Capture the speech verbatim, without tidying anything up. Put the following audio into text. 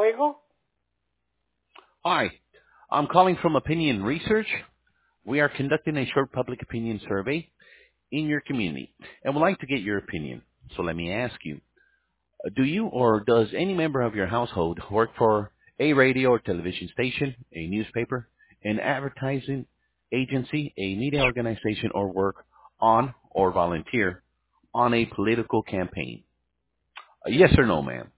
Luego. Hi, I'm calling from Opinion Research. We are conducting a short public opinion survey in your community and would like to get your opinion. So let me ask you, uh, do you or does any member of your household work for a radio or television station, a newspaper, an advertising agency, a media organization, or work on or volunteer on a political campaign? Uh, yes or no, ma'am?